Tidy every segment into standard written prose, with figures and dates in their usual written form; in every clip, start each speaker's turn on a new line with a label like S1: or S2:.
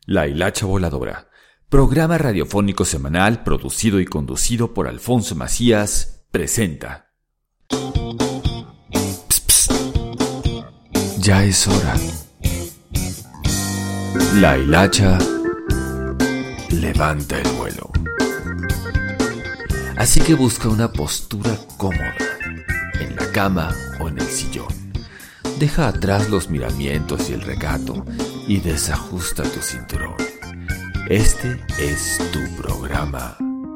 S1: La Hilacha Voladora, programa radiofónico semanal producido y conducido por Alfonso Macías, presenta. Psst, psst. Ya es hora. La Hilacha levanta el vuelo. Así que busca una postura cómoda, en la cama o en el sillón. Deja atrás los miramientos y el recato y desajusta tu cinturón. Este es tu programa.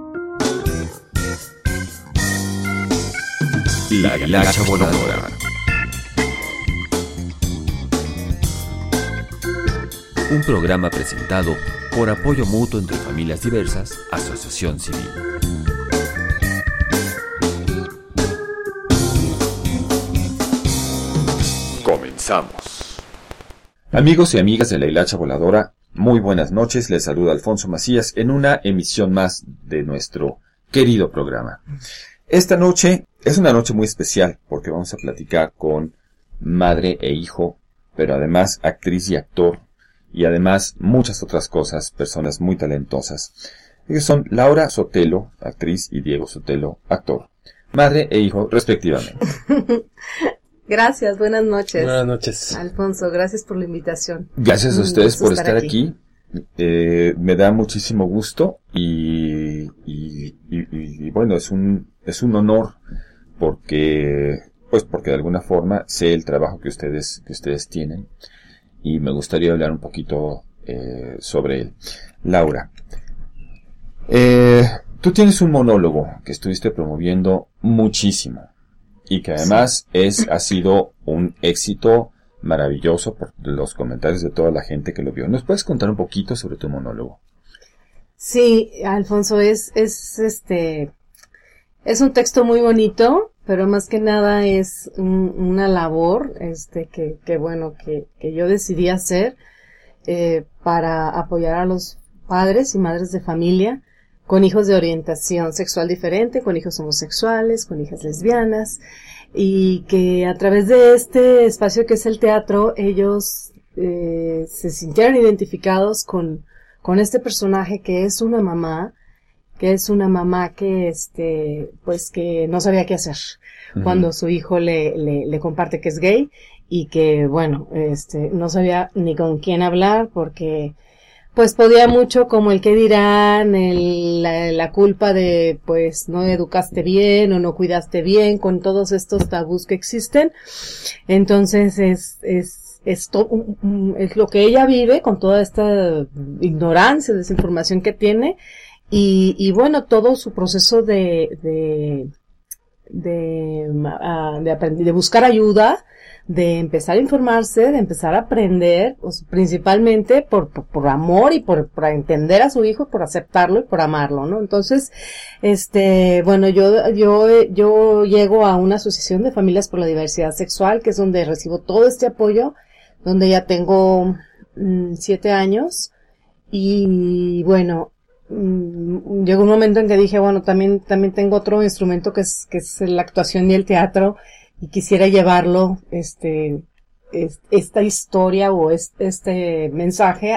S1: La Hilacha Voladora. Un programa presentado por Apoyo Mutuo entre Familias Diversas, Asociación Civil. Comenzamos. Amigos y amigas de La Hilacha Voladora, muy buenas noches. Les saluda Alfonso Macías en una emisión más de nuestro querido programa. Esta noche es una noche muy especial porque vamos a platicar con madre e hijo, pero además actriz y actor, y además muchas otras cosas, personas muy talentosas. Ellos son Laura Sotelo, actriz, y Diego Sotelo, actor. Madre e hijo, respectivamente.
S2: Gracias, buenas noches.
S3: Buenas noches.
S2: Alfonso, gracias por la invitación.
S3: Gracias a ustedes por estar aquí. Me da muchísimo gusto y bueno, es un honor porque de alguna forma sé el trabajo que ustedes tienen y me gustaría hablar un poquito sobre él. Laura, tú tienes un monólogo que estuviste promoviendo muchísimo. Y que además ha sido un éxito maravilloso por los comentarios de toda la gente que lo vio. ¿Nos puedes contar un poquito sobre tu monólogo?
S2: Sí, Alfonso, es un texto muy bonito, pero más que nada es una labor, que yo decidí hacer, para apoyar a los padres y madres de familia con hijos de orientación sexual diferente, con hijos homosexuales, con hijas lesbianas, y que a través de este espacio que es el teatro, ellos se sintieron identificados con este personaje que es una mamá que que no sabía qué hacer cuando su hijo le comparte que es gay, y que no sabía ni con quién hablar porque pues podía mucho como el que dirán, la culpa de pues no educaste bien o no cuidaste bien, con todos estos tabús que existen. Entonces es lo que ella vive con toda esta ignorancia, desinformación que tiene, y bueno, todo su proceso de buscar ayuda, de empezar a informarse, de empezar a aprender, pues, principalmente por amor y por entender a su hijo, por aceptarlo y por amarlo, ¿no? Entonces, yo llego a una asociación de familias por la diversidad sexual, que es donde recibo todo este apoyo, donde ya tengo 7 años, y bueno, llegó un momento en que dije, bueno, también tengo otro instrumento que es la actuación y el teatro, y quisiera llevarlo, esta historia o este mensaje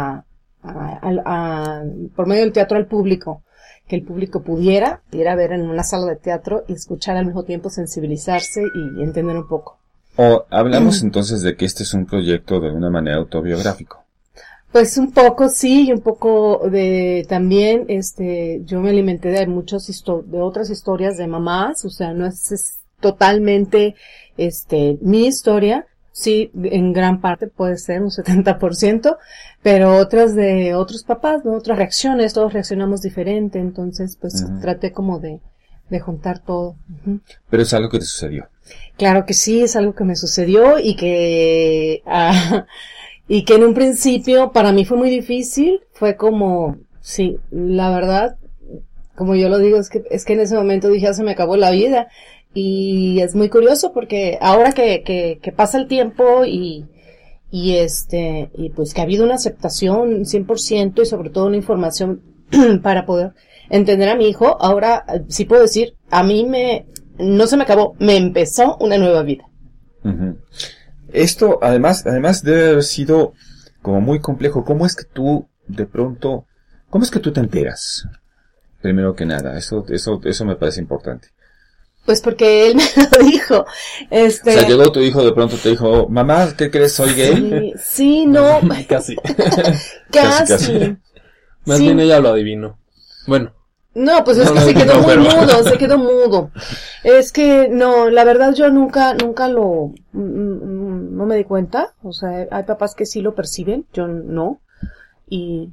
S2: por medio del teatro al público, que el público pudiera ir a ver en una sala de teatro y escuchar al mismo tiempo, sensibilizarse y entender un poco.
S3: Hablamos entonces de que este es un proyecto de alguna manera autobiográfico.
S2: Pues un poco sí, y un poco también, yo me alimenté de de otras historias de mamás, o sea, no es totalmente, mi historia, sí, en gran parte puede ser un 70%, pero otras de otros papás, ¿no? Otras reacciones, todos reaccionamos diferente, entonces, pues, traté como de juntar todo. Uh-huh.
S3: Pero es algo que te sucedió.
S2: Claro que sí, es algo que me sucedió y que en un principio para mí fue muy difícil, fue como, sí, la verdad, como yo lo digo, es que en ese momento dije, ya se me acabó la vida. Y es muy curioso porque ahora que pasa el tiempo y pues que ha habido una aceptación 100% y sobre todo una información para poder entender a mi hijo, ahora sí puedo decir, a mí no se me acabó, me empezó una nueva vida.
S3: Uh-huh. Esto además debe haber sido como muy complejo. ¿Cómo es que tú te enteras? Primero que nada, eso me parece importante.
S2: Pues porque él me lo dijo.
S3: O sea, llegó tu hijo, de pronto te dijo, mamá, ¿qué crees? ¿Soy gay?
S2: Sí, no.
S4: Casi.
S2: Casi.
S4: Más bien ella lo adivinó. Bueno.
S2: No, pues es que se quedó mudo. Es que, no, la verdad yo nunca no me di cuenta. O sea, hay papás que sí lo perciben, yo no. Y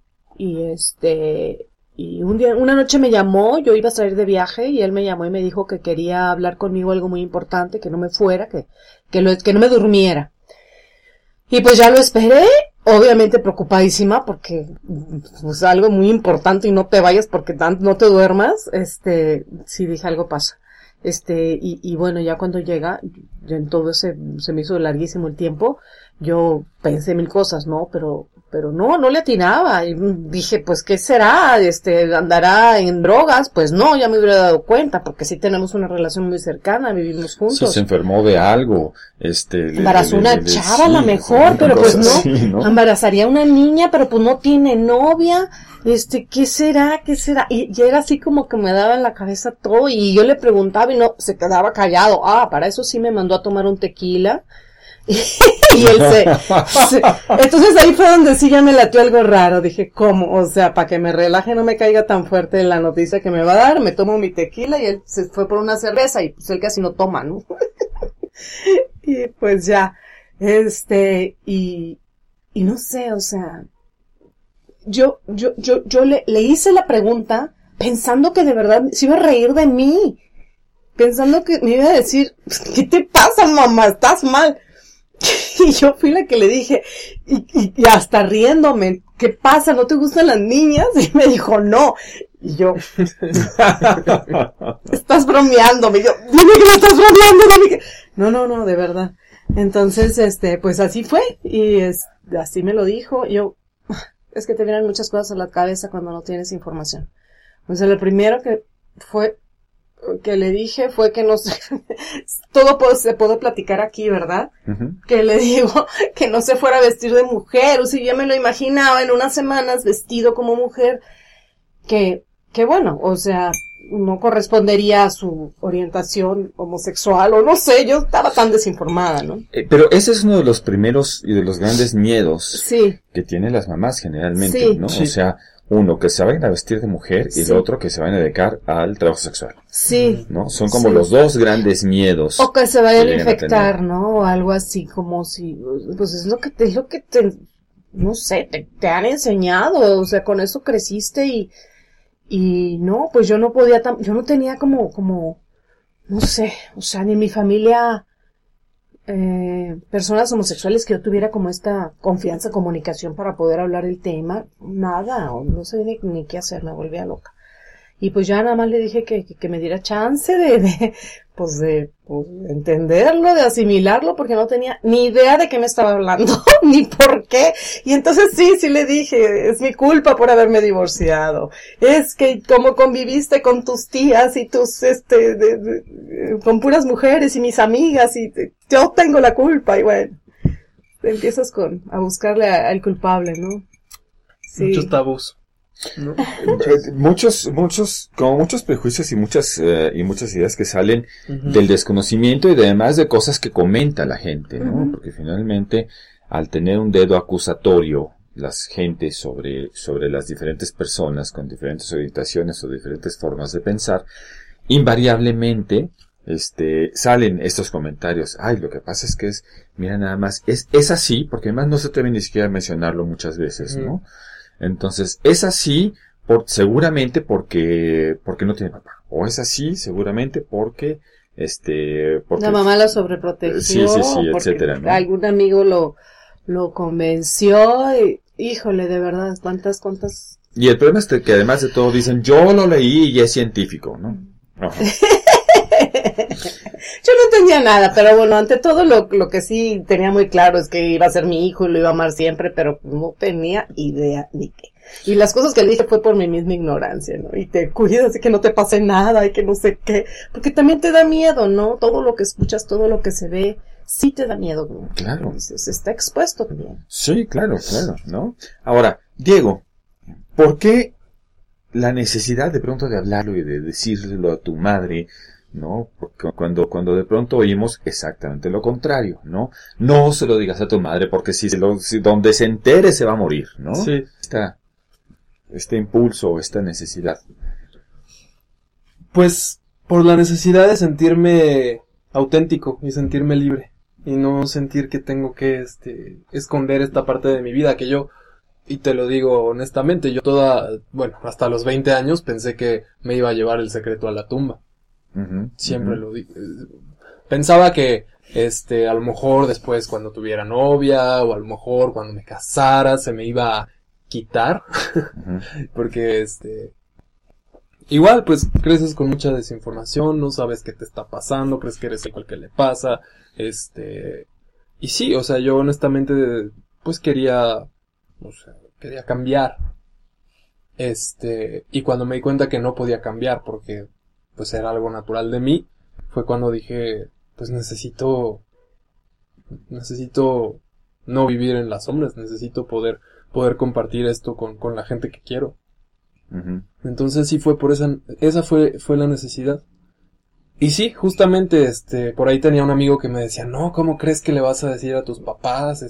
S2: una noche me llamó, yo iba a salir de viaje y él me llamó y me dijo que quería hablar conmigo algo muy importante, que no me fuera, que no me durmiera. Y pues ya lo esperé, obviamente preocupadísima porque pues algo muy importante y no te vayas porque no te duermas, sí dije algo pasa. Y bueno, ya cuando llega, ya en todo se me hizo larguísimo el tiempo, yo pensé mil cosas, ¿no? Pero no le atinaba. Y dije, pues, ¿qué será? ¿Andará en drogas? Pues no, ya me hubiera dado cuenta, porque sí tenemos una relación muy cercana, vivimos juntos.
S3: Se enfermó de algo,
S2: embarazó una chava a lo mejor, pero pues no. Así, ¿no? Embarazaría a una niña, pero pues no tiene novia. ¿Qué será? Y era así como que me daba en la cabeza todo, y yo le preguntaba y no, se quedaba callado. Para eso sí me mandó a tomar un tequila. Y él entonces ahí fue donde sí ya me latió algo raro. Dije, ¿cómo? O sea, para que me relaje, no me caiga tan fuerte la noticia que me va a dar, me tomo mi tequila y él se fue por una cerveza y pues él casi no toma, ¿no? Y pues ya, y no sé, o sea, yo le hice la pregunta pensando que de verdad se iba a reír de mí, pensando que me iba a decir, ¿qué te pasa, mamá? Estás mal. Y yo fui la que le dije, y hasta riéndome, ¿qué pasa? ¿No te gustan las niñas? Y me dijo, no. Y yo, estás bromeándome. Y yo, dime que me estás bromeando. No, de verdad. Entonces, pues así fue, y así me lo dijo. Yo, es que te vienen muchas cosas a la cabeza cuando no tienes información. Entonces, lo primero que le dije fue que no sé, todo se puede platicar aquí, ¿verdad? Uh-huh. Que le digo que no se fuera a vestir de mujer, o si yo me lo imaginaba en unas semanas vestido como mujer, que bueno, o sea, no correspondería a su orientación homosexual, o no sé, yo estaba tan desinformada, ¿no?
S3: Pero ese es uno de los primeros y de los grandes miedos
S2: sí.
S3: que tienen las mamás generalmente,
S2: sí.
S3: ¿no?
S2: Sí.
S3: O sea, uno, que se vayan a vestir de mujer, y el otro, que se vayan a dedicar al trabajo sexual.
S2: Sí.
S3: ¿No? Son como los dos grandes miedos.
S2: O que se vayan a infectar, ¿no? O algo así, como si, pues es lo que te no sé, te han enseñado, o sea, con eso creciste y no, pues yo no podía, yo no tenía como, no sé, o sea, ni en mi familia, personas homosexuales que yo tuviera como esta confianza, comunicación para poder hablar del tema, nada, o no sé ni qué hacer, me volvía loca. Y pues ya nada más le dije que me diera chance de entenderlo, de asimilarlo, porque no tenía ni idea de qué me estaba hablando, ni por qué. Y entonces sí le dije, es mi culpa por haberme divorciado. Es que como conviviste con tus tías y tus, con puras mujeres y mis amigas, y yo tengo la culpa, y bueno, empiezas a buscarle al culpable, ¿no?
S4: Sí. Muchos tabús.
S3: ¿No? muchos prejuicios y muchas ideas que salen del desconocimiento y además de cosas que comenta la gente, ¿no? Porque finalmente, al tener un dedo acusatorio las gentes sobre las diferentes personas con diferentes orientaciones o diferentes formas de pensar, invariablemente salen estos comentarios. Ay, lo que pasa es que mira, nada más es así, porque además no se atreven ni siquiera a mencionarlo muchas veces, ¿no? Entonces, es así seguramente porque no tiene papá. O es así seguramente porque
S2: la mamá la sobreprotegió.
S3: Sí, etcétera, ¿no?
S2: Algún amigo lo convenció y, híjole, de verdad, cuántas.
S3: Y el problema es que además de todo dicen, yo lo leí y es científico, ¿no?
S2: Yo no entendía nada, pero bueno, ante todo lo que sí tenía muy claro es que iba a ser mi hijo y lo iba a amar siempre, pero no tenía idea ni qué. Y las cosas que le dije fue por mi misma ignorancia, ¿no? Y te cuidas de que no te pase nada y que no sé qué, porque también te da miedo, ¿no? Todo lo que escuchas, todo lo que se ve, sí te da miedo.
S3: Claro.
S2: Se está expuesto también.
S3: Sí, claro, ¿no? Ahora, Diego, ¿por qué la necesidad de pronto de hablarlo y de decirlo a tu madre, ¿no? Porque cuando de pronto oímos exactamente lo contrario, ¿no? No se lo digas a tu madre porque si donde se entere se va a morir, ¿no?
S4: Sí.
S3: Este impulso, esta necesidad.
S4: Pues por la necesidad de sentirme auténtico y sentirme libre y no sentir que tengo que esconder esta parte de mi vida que yo, y te lo digo honestamente, yo hasta los 20 años pensé que me iba a llevar el secreto a la tumba. Siempre lo dije. Pensaba que a lo mejor después cuando tuviera novia o a lo mejor cuando me casara se me iba a quitar porque igual pues creces con mucha desinformación, no sabes qué te está pasando, crees que eres el que le pasa, y sí, o sea, yo honestamente pues quería cambiar, y cuando me di cuenta que no podía cambiar porque pues era algo natural de mí, fue cuando dije, pues necesito no vivir en las sombras, necesito poder compartir esto con la gente que quiero. Entonces sí fue por esa fue la necesidad. Y sí, justamente por ahí tenía un amigo que me decía, no, ¿cómo crees que le vas a decir a tus papás?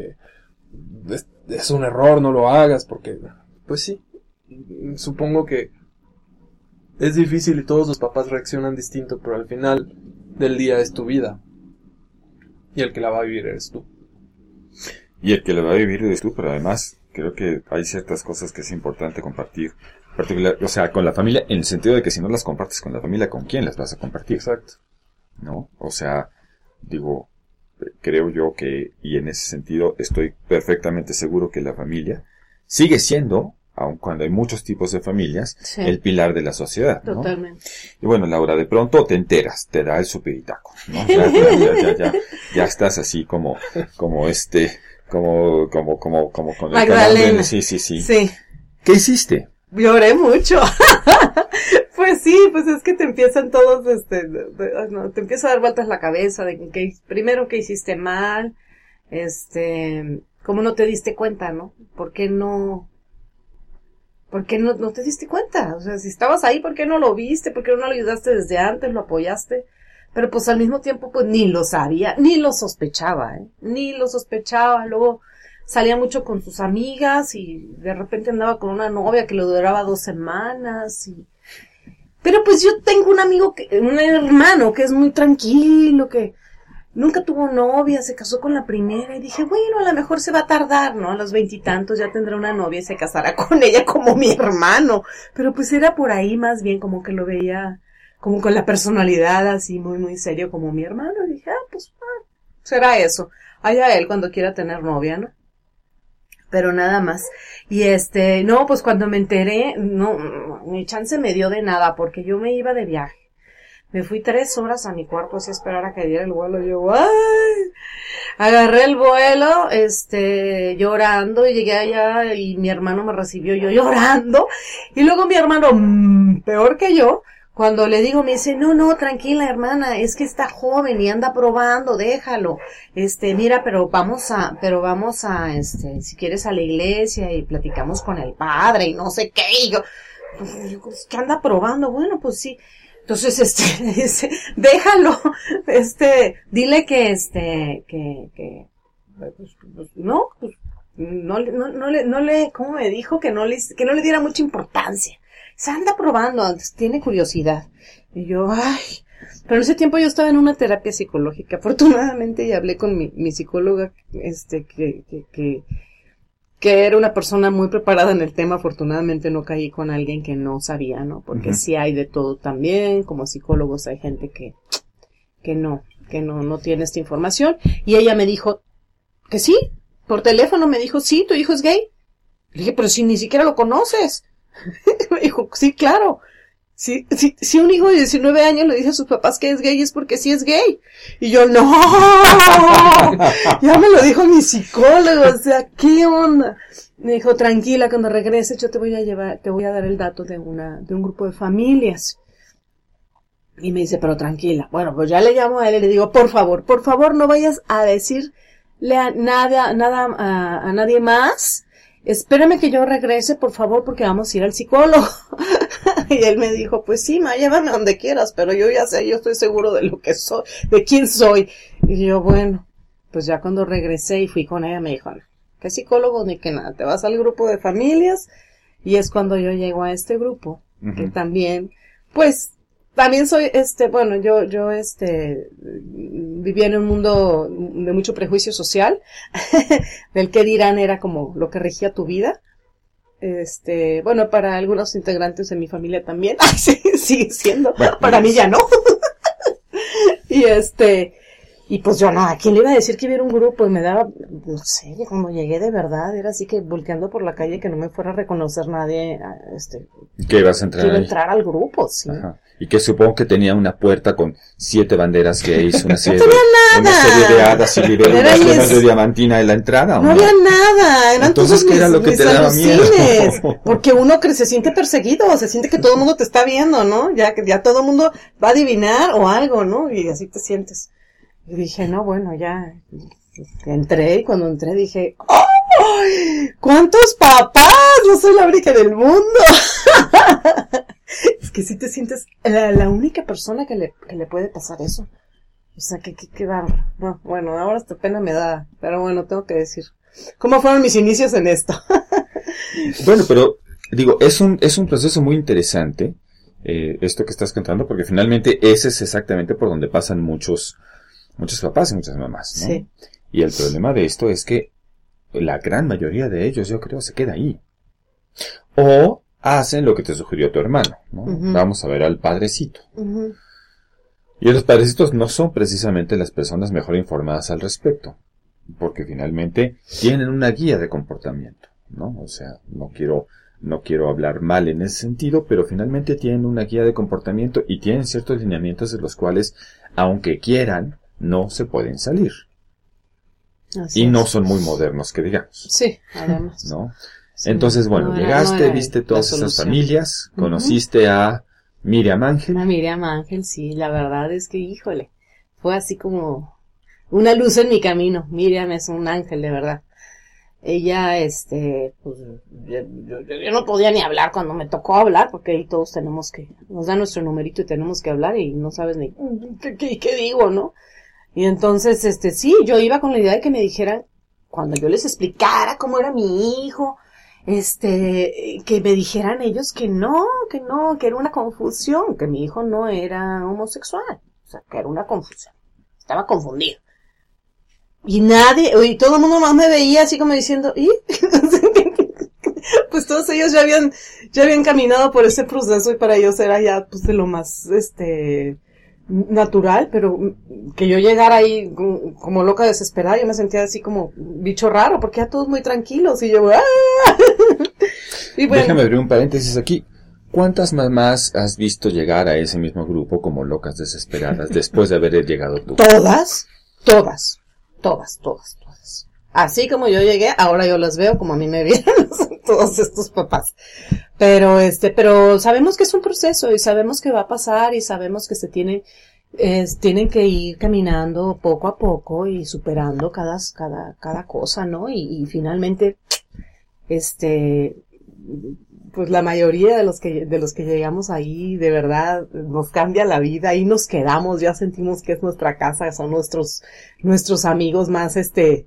S4: Es un error, no lo hagas, porque pues sí, supongo que es difícil y todos los papás reaccionan distinto, pero al final del día es tu vida. Y el que la va a vivir eres tú.
S3: Y el que la va a vivir eres tú, pero además creo que hay ciertas cosas que es importante compartir. O sea, con la familia, en el sentido de que si no las compartes con la familia, ¿con quién las vas a compartir?
S4: Exacto.
S3: ¿No? O sea, digo, creo yo que, y en ese sentido estoy perfectamente seguro que la familia sigue siendo, aun cuando hay muchos tipos de familias, sí, el pilar de la sociedad, ¿no?
S2: Totalmente.
S3: Y bueno, Laura, de pronto te enteras, te da el supiritaco, ¿no? Ya estás así como con el
S2: Magdalena.
S3: Sí. ¿Qué hiciste?
S2: Lloré mucho. Pues sí, pues es que te empiezan todos, te empieza a dar vueltas la cabeza de que primero que hiciste mal, cómo no te diste cuenta, ¿no? ¿Por qué no te diste cuenta? O sea, si estabas ahí, ¿por qué no lo viste? ¿Por qué no lo ayudaste desde antes? ¿Lo apoyaste? Pero pues al mismo tiempo, pues ni lo sabía, ni lo sospechaba, ni lo sospechaba. Luego salía mucho con sus amigas y de repente andaba con una novia que le duraba 2 semanas pero pues yo tengo un hermano que es muy tranquilo, que nunca tuvo novia, se casó con la primera y dije, bueno, a lo mejor se va a tardar, ¿no? A los 20 y tantos ya tendrá una novia y se casará con ella como mi hermano. Pero pues era por ahí más bien como que lo veía como con la personalidad así muy, muy serio como mi hermano. Y dije, será eso. Allá él cuando quiera tener novia, ¿no? Pero nada más. Y no, pues cuando me enteré, no, mi chance me dio de nada porque yo me iba de viaje. Me fui 3 horas a mi cuarto así a esperar a que diera el vuelo. Yo, agarré el vuelo, llorando y llegué allá y mi hermano me recibió yo llorando. Y luego mi hermano, peor que yo, cuando le digo, me dice, no, tranquila hermana, es que está joven y anda probando, déjalo. Mira, pero vamos a, si quieres a la iglesia y platicamos con el padre y no sé qué. Y yo, pues, ¿qué anda probando? Bueno, pues sí. Entonces, dice, déjalo, dile que, no le, ¿cómo me dijo? Que no le diera mucha importancia. Se anda probando, tiene curiosidad. Y yo, pero en ese tiempo yo estaba en una terapia psicológica, afortunadamente, y hablé con mi psicóloga, que era una persona muy preparada en el tema. Afortunadamente no caí con alguien que no sabía, ¿no? Porque sí hay de todo también, como psicólogos hay gente que no tiene esta información. Y ella me dijo que sí, por teléfono me dijo, sí, tu hijo es gay. Le dije, pero si ni siquiera lo conoces. Me dijo, sí, claro. Si un hijo de 19 años le dice a sus papás que es gay, es porque sí es gay. Y yo, no, ya me lo dijo mi psicólogo, o sea, ¿qué onda? Me dijo, tranquila, cuando regreses yo te voy a dar el dato de un grupo de familias. Y me dice, pero tranquila. Bueno, pues ya le llamo a él y le digo, por favor, no vayas a decirle a nadie más. Espérame que yo regrese, por favor, porque vamos a ir al psicólogo. Y él me dijo, pues sí, ma, llévame donde quieras, pero yo ya sé, yo estoy seguro de lo que soy, de quién soy. Y yo, bueno, pues ya cuando regresé y fui con ella, me dijo, no, ¿qué psicólogo ni qué nada? Te vas al grupo de familias. Y es cuando yo llego a este grupo, que también, pues, también soy, bueno, yo vivía en un mundo de mucho prejuicio social, del que dirán era como lo que regía tu vida. Bueno, para algunos integrantes de mi familia también, sí, sigue siendo, bueno, para mí ya no. Y pues yo no, ¿a quién le iba a decir que hubiera un grupo? Y me daba, no sé, cuando llegué de verdad, era así que volteando por la calle que no me fuera a reconocer nadie,
S3: que ibas a entrar
S2: que iba a
S3: ahí.
S2: entrar al grupo, sí.
S3: Ajá. Y que supongo que tenía una puerta con 7 banderas gays, una serie,
S2: no tenía nada.
S3: Una serie de hadas y libélulas llenas de diamantina en la entrada.
S2: No había nada, eran
S3: entonces
S2: todos
S3: ¿qué era lo que
S2: mis
S3: te daba miedo?
S2: Porque uno se siente perseguido, se siente que todo el mundo te está viendo, ¿no? Ya todo el mundo va a adivinar o algo, ¿no? Y así te sientes. Y dije, no, bueno, ya entré, y cuando entré dije, ¡oh! ¡Cuántos papás! No soy la única del mundo. Es que si te sientes la única persona que le puede pasar eso. O sea, que bárbaro. No, bueno, ahora hasta pena me da, pero bueno, tengo que decir. ¿Cómo fueron mis inicios en esto?
S3: Bueno, pero, digo, es un proceso muy interesante, esto que estás contando, porque finalmente ese es exactamente por donde pasan muchos papás y muchas mamás, ¿no?
S2: Sí.
S3: Y el problema de esto es que la gran mayoría de ellos, yo creo, se queda ahí. O hacen lo que te sugirió tu hermano, ¿no? Vamos a ver al padrecito. Y los padrecitos no son precisamente las personas mejor informadas al respecto, porque finalmente tienen una guía de comportamiento, ¿no? O sea, no quiero hablar mal en ese sentido, pero finalmente tienen una guía de comportamiento y tienen ciertos lineamientos de los cuales, aunque quieran, no se pueden salir.
S2: Así
S3: y no
S2: es.
S3: son muy modernos, que digamos.
S2: Sí, además.
S3: ¿No?
S2: Sí,
S3: Entonces, bueno,
S2: no
S3: llegaste,
S2: era
S3: viste
S2: la
S3: todas esas
S2: solución.
S3: familias, conociste a Miriam Ángel.
S2: A Miriam Ángel, sí, la verdad es que, híjole, fue así como una luz en mi camino. Miriam es un ángel, de verdad. Ella, pues, yo no podía ni hablar cuando me tocó hablar, porque ahí todos nos da nuestro numerito y tenemos que hablar y no sabes ni qué digo, ¿no? Y entonces, sí, yo iba con la idea de que me dijeran, cuando yo les explicara cómo era mi hijo, que me dijeran ellos que no, que era una confusión, que mi hijo no era homosexual, o sea, que era una confusión, estaba confundido. Y todo el mundo más me veía así como diciendo, ¿y? Pues todos ellos ya habían caminado por ese proceso y para ellos era ya, pues, de lo más, natural, pero que yo llegara ahí como loca desesperada, yo me sentía así como bicho raro, porque ya todos muy tranquilos, y yo, ¡ah! Y bueno.
S3: Déjame abrir un paréntesis aquí. ¿Cuántas mamás has visto llegar a ese mismo grupo como locas desesperadas después de haber llegado tú?
S2: Todas. Así como yo llegué, ahora yo las veo como a mí me vieron todos estos papás. Pero sabemos que es un proceso y sabemos que va a pasar y sabemos que tienen que ir caminando poco a poco y superando cada cosa, ¿no? Y finalmente, pues la mayoría de los que llegamos ahí, de verdad, nos cambia la vida y nos quedamos, ya sentimos que es nuestra casa, son nuestros amigos más,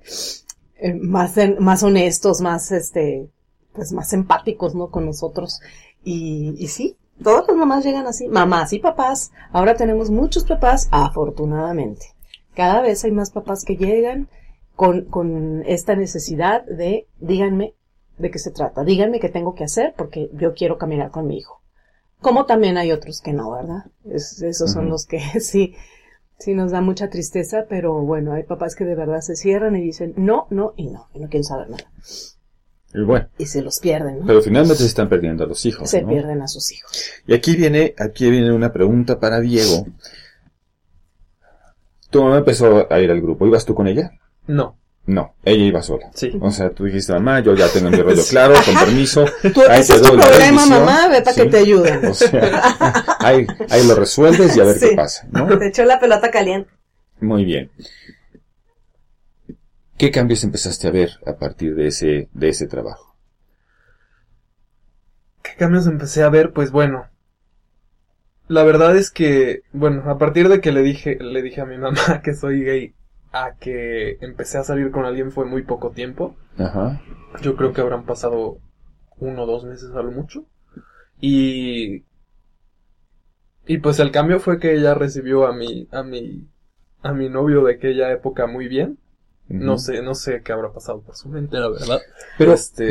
S2: más honestos, más, pues más empáticos, ¿no? Con nosotros. Y sí, todas las mamás llegan así, mamás y papás. Ahora tenemos muchos papás, afortunadamente. Cada vez hay más papás que llegan con esta necesidad de, díganme de qué se trata, díganme qué tengo que hacer porque yo quiero caminar con mi hijo. Como también hay otros que no, ¿verdad? Esos son los que sí nos da mucha tristeza, pero bueno, hay papás que de verdad se cierran y dicen no y no quieren saber nada.
S3: Y bueno.
S2: Y se los pierden, ¿no?
S3: Pero finalmente se están perdiendo a los hijos,
S2: Se
S3: ¿no?
S2: pierden a sus hijos.
S3: Y aquí viene una pregunta para Diego. Tu mamá empezó a ir al grupo, ¿ibas tú con ella?
S4: No.
S3: No, ella iba sola.
S4: Sí.
S3: O sea, tú dijiste, mamá, yo ya tengo mi rollo claro, con permiso.
S2: Ese es tu problema, mamá, ve para que te ayuden.
S3: O sea, ahí lo resuelves y a ver qué pasa, ¿no?
S2: Te echó la pelota caliente.
S3: Muy bien. ¿Qué cambios empezaste a ver a partir de ese trabajo?
S4: ¿Qué cambios empecé a ver? Pues bueno, la verdad es que, bueno, a partir de que le dije a mi mamá que soy gay, a que empecé a salir con alguien fue muy poco tiempo.
S3: Ajá.
S4: Yo creo que habrán pasado 1 o 2 meses a lo mucho. Y pues el cambio fue que ella recibió a mi novio de aquella época muy bien. Uh-huh. No sé qué habrá pasado por su mente, la verdad.
S3: Pero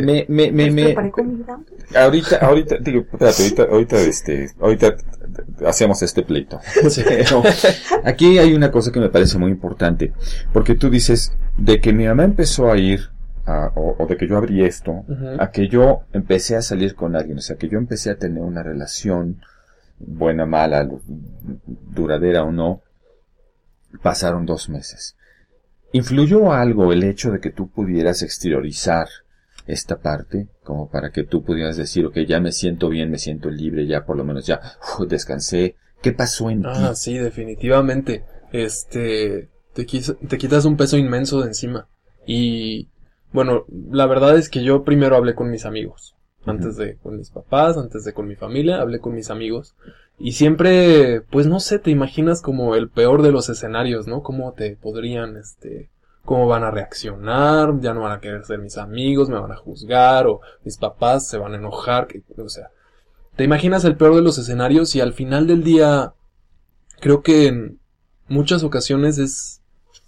S3: ahorita hacemos este pleito. Sí. Pero aquí hay una cosa que me parece muy importante, porque tú dices de que mi mamá empezó a ir o de que yo abrí esto, uh-huh, a que yo empecé a salir con alguien, o sea, que yo empecé a tener una relación buena, mala, duradera o no. Pasaron 2 meses. ¿Influyó algo el hecho de que tú pudieras exteriorizar esta parte, como para que tú pudieras decir, ok, ya me siento bien, me siento libre, ya por lo menos ya descansé? ¿Qué pasó en ti?
S4: Sí, definitivamente. Te quitas un peso inmenso de encima. Y bueno, la verdad es que yo primero hablé con mis amigos. Antes de con mis papás, antes de con mi familia, hablé con mis amigos. Y siempre, pues no sé, te imaginas como el peor de los escenarios, ¿no? Cómo te podrían, cómo van a reaccionar, ya no van a querer ser mis amigos, me van a juzgar, o mis papás se van a enojar, o sea, te imaginas el peor de los escenarios y al final del día, creo que en muchas ocasiones es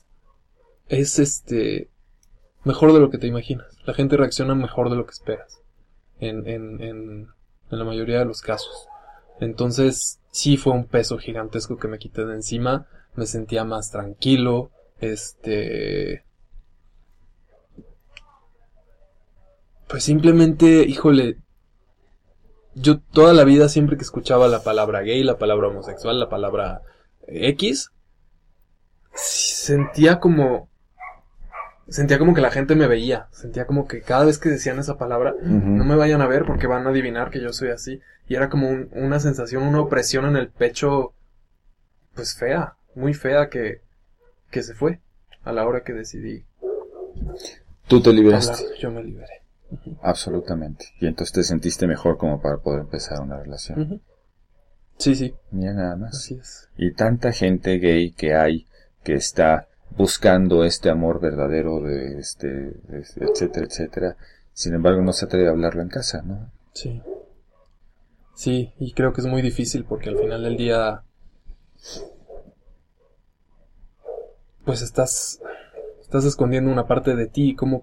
S4: mejor de lo que te imaginas. La gente reacciona mejor de lo que esperas. En la mayoría de los casos. Entonces, sí fue un peso gigantesco que me quité de encima. Me sentía más tranquilo. Pues simplemente, híjole, yo toda la vida siempre que escuchaba la palabra gay, la palabra homosexual, la palabra X, sentía como que la gente me veía. Sentía como que cada vez que decían esa palabra, uh-huh, no me vayan a ver porque van a adivinar que yo soy así. Y era como una sensación, una opresión en el pecho, pues fea, muy fea que se fue a la hora que decidí.
S3: ¿Tú te liberaste?
S4: Yo me liberé. Uh-huh.
S3: Absolutamente. Y entonces te sentiste mejor como para poder empezar una relación.
S4: Uh-huh. Sí.
S3: Mira nada más.
S4: Así es.
S3: Y tanta gente gay que hay que está buscando este amor verdadero de etcétera, etcétera. Sin embargo, no se atreve a hablarlo en casa, ¿no?
S4: Sí. Sí, y creo que es muy difícil porque al final del día pues estás escondiendo una parte de ti. Como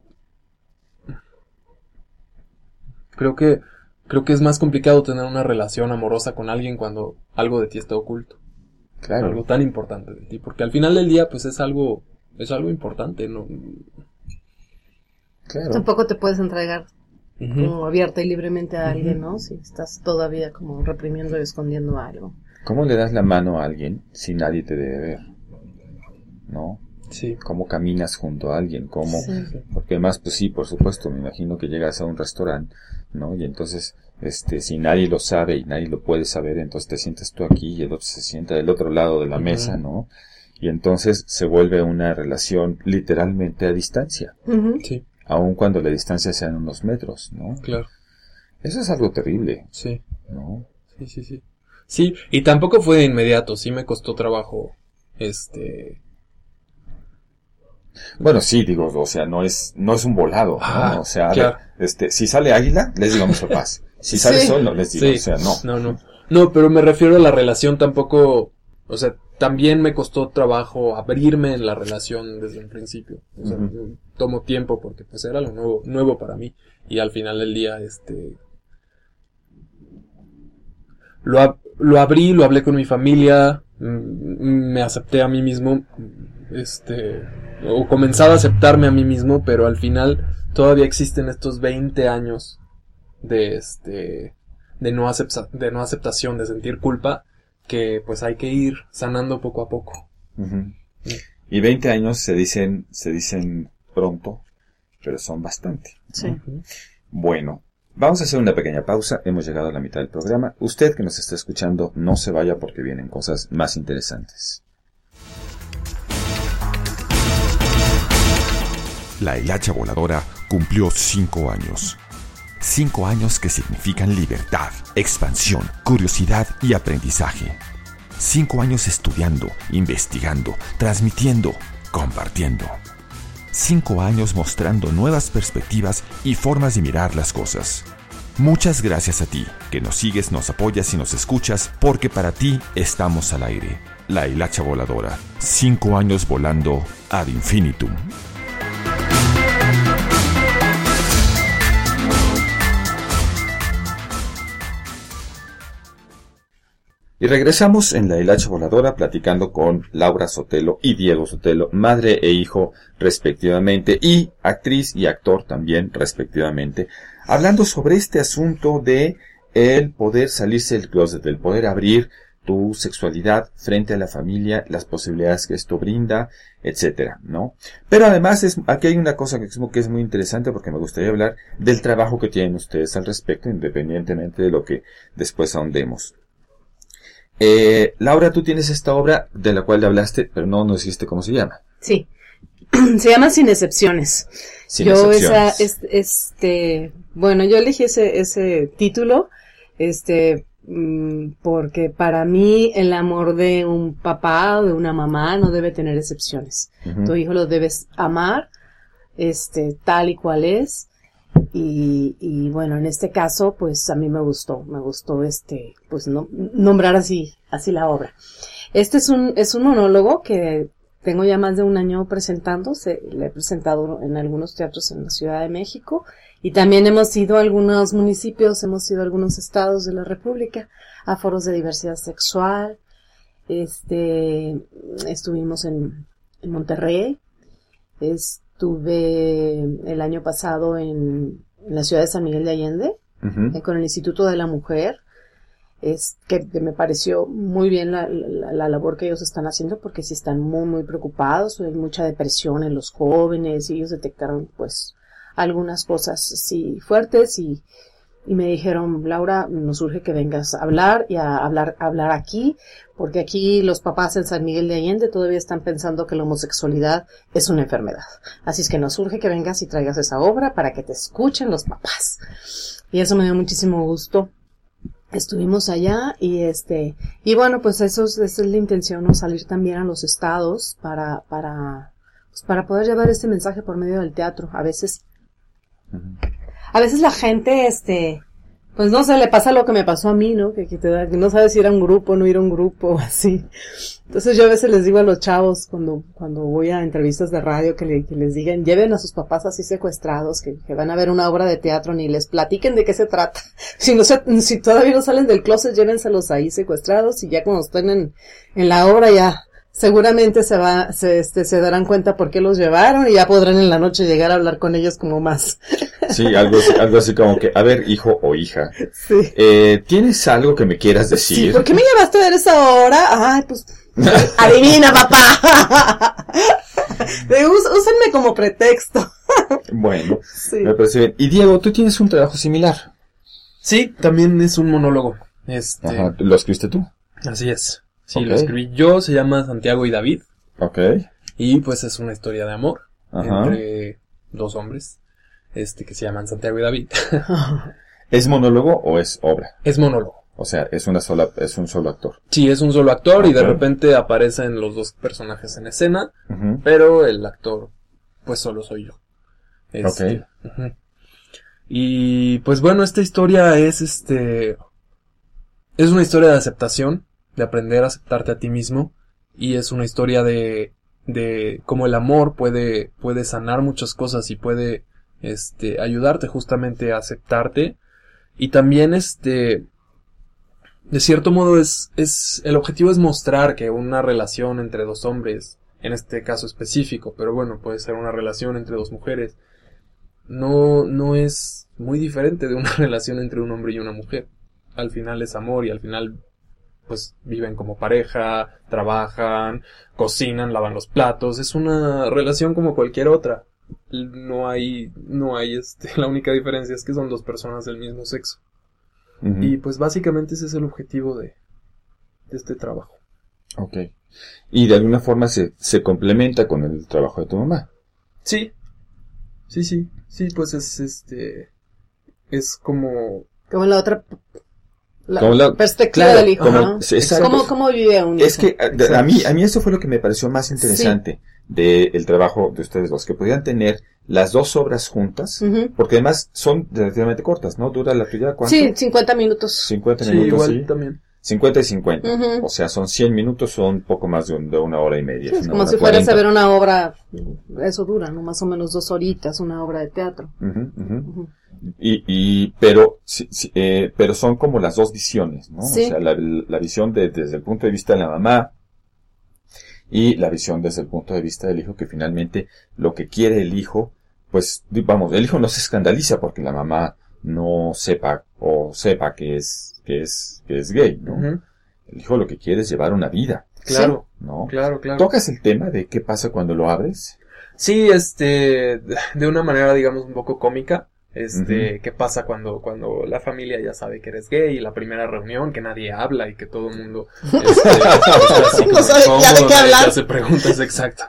S4: creo que es más complicado tener una relación amorosa con alguien cuando algo de ti está oculto.
S3: Claro.
S4: Algo tan importante de ti, porque al final del día pues es algo importante, ¿no?
S2: Claro. Tampoco te puedes entregar, uh-huh, como abierta y libremente a alguien, uh-huh, ¿no? Si estás todavía como reprimiendo y escondiendo algo.
S3: ¿Cómo le das la mano a alguien si nadie te debe ver? ¿No?
S4: Sí.
S3: ¿Cómo caminas junto a alguien? ¿Cómo?
S2: Sí.
S3: Porque además, pues sí, por supuesto, me imagino que llegas a un restaurante, ¿no? Y entonces, si nadie lo sabe y nadie lo puede saber, entonces te sientas tú aquí y el otro se sienta del otro lado de la, uh-huh, mesa, ¿no? Y entonces se vuelve una relación literalmente a distancia.
S2: Uh-huh.
S4: Sí.
S3: Aun cuando la distancia sean unos metros, ¿no?
S4: Claro.
S3: Eso es algo terrible.
S4: Sí.
S3: ¿No?
S4: Sí. Sí, y tampoco fue de inmediato, sí me costó trabajo,
S3: Bueno, sí, digo, o sea, no es un volado, ¿no? O sea,
S4: claro.
S3: Si sale águila, les digo mis papás. Si sale sol, no les digo,
S4: sí.
S3: O sea, no.
S4: No, pero me refiero a la relación tampoco, o sea, también me costó trabajo abrirme en la relación desde un principio. O sea, uh-huh, tomó tiempo porque pues era lo nuevo para mí. Y al final del día, lo abrí, lo hablé con mi familia, me acepté a mí mismo, o comenzaba a aceptarme a mí mismo, pero al final todavía existen estos 20 años de no aceptación, de sentir culpa, que pues hay que ir sanando poco a poco.
S3: Uh-huh. Y 20 años se dicen pronto, pero son bastante.
S2: Sí.
S3: Bueno, vamos a hacer una pequeña pausa. Hemos llegado a la mitad del programa. Usted que nos está escuchando, no se vaya porque vienen cosas más interesantes.
S1: La hilacha voladora cumplió 5 años. 5 años que significan libertad, expansión, curiosidad y aprendizaje. 5 años estudiando, investigando, transmitiendo, compartiendo. 5 años mostrando nuevas perspectivas y formas de mirar las cosas. Muchas gracias a ti, que nos sigues, nos apoyas y nos escuchas, porque para ti estamos al aire. La hilacha voladora. 5 años volando ad infinitum.
S3: Y regresamos en la hilacha voladora platicando con Laura Sotelo y Diego Sotelo, madre e hijo respectivamente, y actriz y actor también respectivamente, hablando sobre este asunto de el poder salirse del closet, el poder abrir tu sexualidad frente a la familia, las posibilidades que esto brinda, etcétera, ¿no? Pero además aquí hay una cosa que es muy interesante porque me gustaría hablar del trabajo que tienen ustedes al respecto, independientemente de lo que después ahondemos. Laura, tú tienes esta obra de la cual hablaste, pero no nos dijiste cómo se llama.
S2: Sí, se llama Sin Excepciones.
S3: Sin Excepciones.
S2: Bueno, yo elegí ese título, porque para mí el amor de un papá o de una mamá no debe tener excepciones. Uh-huh. Tu hijo lo debes amar, tal y cual es. Y bueno, en este caso, pues a mí me gustó, pues nombrar así la obra. Es un monólogo que tengo ya más de un año presentándose, le he presentado en algunos teatros en la Ciudad de México, y también hemos ido a algunos municipios, hemos ido a algunos estados de la República, a foros de diversidad sexual, estuvimos en Monterrey, estuve el año pasado en la ciudad de San Miguel de Allende, uh-huh, con el Instituto de la Mujer, que me pareció muy bien la labor que ellos están haciendo, porque sí están muy, muy preocupados, hay mucha depresión en los jóvenes, y ellos detectaron, pues, algunas cosas, sí, fuertes, y me dijeron, Laura, nos urge que vengas a hablar, y a hablar aquí, porque aquí los papás en San Miguel de Allende todavía están pensando que la homosexualidad es una enfermedad. Así es que nos urge que vengas y traigas esa obra para que te escuchen los papás. Y eso me dio muchísimo gusto. Estuvimos allá y bueno, pues esa es la intención, ¿no? Salir también a los estados para poder llevar este mensaje por medio del teatro. A veces la gente, pues no sé, le pasa lo que me pasó a mí, ¿no? Que no sabes si ir a un grupo, no ir a un grupo, así. Entonces yo a veces les digo a los chavos, cuando voy a entrevistas de radio, que les digan, lleven a sus papás así secuestrados, que van a ver una obra de teatro, ni les platiquen de qué se trata. Si todavía no salen del closet, llévenselos ahí secuestrados, y ya cuando estén en la obra ya seguramente se darán cuenta por qué los llevaron, y ya podrán en la noche llegar a hablar con ellos como más.
S3: Sí, algo así como que, a ver, hijo o hija, sí, ¿tienes algo que me quieras decir?
S2: Sí, ¿por qué me llevaste a ver esa obra? Ay, pues, adivina, papá. Úsenme como pretexto.
S3: Bueno, sí, me parece bien. Y Diego, tú tienes un trabajo similar.
S4: Sí, también es un monólogo.
S3: Ajá, ¿lo escribiste tú?
S4: Así es. Sí, okay, lo escribí yo, se llama Santiago y David.
S3: Okay.
S4: Y pues es una historia de amor, ajá, entre dos hombres, que se llaman Santiago y David.
S3: ¿Es monólogo o es obra?
S4: Es monólogo.
S3: O sea, es un solo actor.
S4: Sí, es un solo actor, okay, y de repente aparecen los dos personajes en escena, uh-huh, pero el actor, pues solo soy yo.
S3: Okay.
S4: Uh-huh. Y pues bueno, esta historia es una historia de aceptación, de aprender a aceptarte a ti mismo, y es una historia de cómo el amor puede sanar muchas cosas y puede ayudarte justamente a aceptarte. Y también de cierto modo el objetivo es mostrar que una relación entre dos hombres, en este caso específico, pero bueno, puede ser una relación entre dos mujeres, no es muy diferente de una relación entre un hombre y una mujer. Al final es amor, y al final pues viven como pareja, trabajan, cocinan, lavan los platos. Es una relación como cualquier otra. no hay, la única diferencia es que son dos personas del mismo sexo.
S3: Ujú.
S4: Y pues básicamente ese es el objetivo de este trabajo.
S3: Ok. Y de alguna forma se complementa con el trabajo de tu mamá.
S4: Sí, pues es como...
S2: Como la otra
S3: Como la-
S2: perspectiva
S3: claro,
S2: del hijo,
S3: como-
S2: ¿no?
S3: sí, exacto.
S2: ¿Cómo vive un hijo?
S3: Es que a mí eso fue lo que me pareció más interesante del trabajo de ustedes dos, que podían tener las dos obras juntas,
S2: Ujú.
S3: porque además son relativamente cortas, ¿no? ¿Dura la tuya cuánto?
S2: Sí, 50 minutos.
S3: 50
S4: Sí,
S3: minutos,
S4: igual
S3: sí.
S4: también.
S3: 50 y 50.
S2: Ujú.
S3: O sea, son 100 minutos, son poco más de una hora y media.
S2: Sí, es
S3: una
S2: como
S3: hora
S2: si fueras
S3: 40.
S2: a ver una obra, eso dura, ¿no? Más o menos 2 horitas, una obra de teatro.
S3: Ujú, ujú.
S2: Ujú.
S3: Pero son como las dos visiones, ¿no?
S2: Sí.
S3: O sea, la visión desde el punto de vista de la mamá y la visión desde el punto de vista del hijo, que finalmente lo que quiere el hijo, pues, vamos, el hijo no se escandaliza porque la mamá no sepa que es gay, ¿no?
S4: Ujú.
S3: El hijo lo que quiere es llevar una vida,
S4: Claro,
S3: ¿no?
S4: claro.
S3: ¿Tocas el tema de qué pasa cuando lo abres?
S4: Sí, de una manera, digamos, un poco cómica.
S3: Ujú.
S4: ¿Qué pasa cuando la familia ya sabe que eres gay? Y la primera reunión, que nadie habla y que todo el mundo, está así como
S2: No sabe ya de
S4: incómodo,
S2: qué
S4: nadie
S2: hablar.
S4: te hace preguntas, exacto.